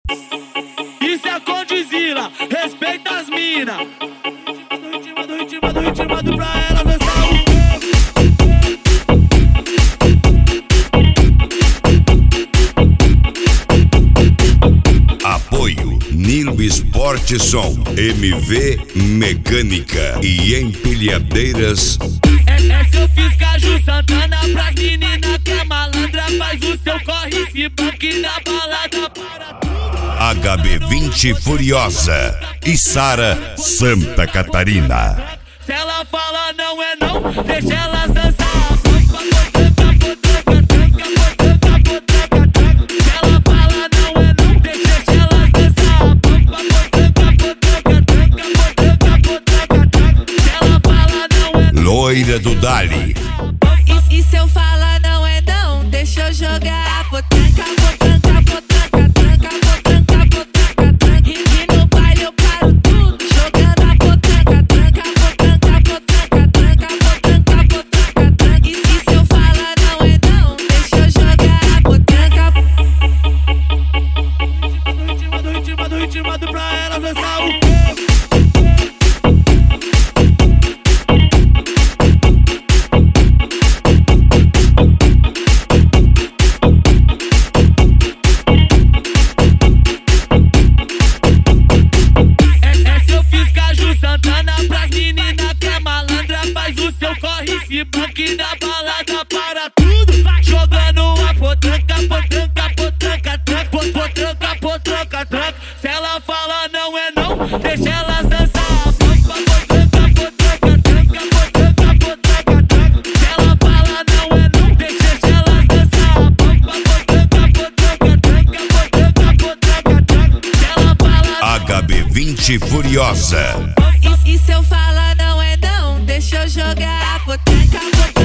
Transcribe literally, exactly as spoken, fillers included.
Isso é Condzilla, respeita as mina. Ritmado, ritmado, ritmado pra ela dançar o Apoio Nilo Esporte Som, M V Mecânica e Empilhadeiras. Essa eu fiz Caju Santana pras menina que é malandra. Faz o seu corre, se banque na balada para tudo. H B vinte Furiosa e Sara Santa Catarina. Se ela fala não é não, deixa elas dançar. Loira do Dali. E, e se eu falar não é não, deixa eu jogar. Potranca, potranca, potranca, tranca, potranca, potranca, tranca. E no baile eu paro tudo, jogando a potranca, tranca, potranca, potranca, tranca, potranca, potranca, tranca. E, e se eu falar não é não, deixa eu jogar a potranca. Ritmado, ritmado, ritmado pra ela dançar o se banque na balada para tudo, jogando a potranca, potranca, potranca, tranca, potranca, potranca, tranca. Se ela fala não é não, deixa elas dançar. Potranca, potranca, tranca, potranca, potranca, tranca. Se ela fala não é não, deixa elas dançar. Potranca, potranca, tranca, potranca, potranca, tranca. Se ela fala H B vinte Furiosa. E, e se eu falar não é não, deixa eu jogar a potranca, potranca.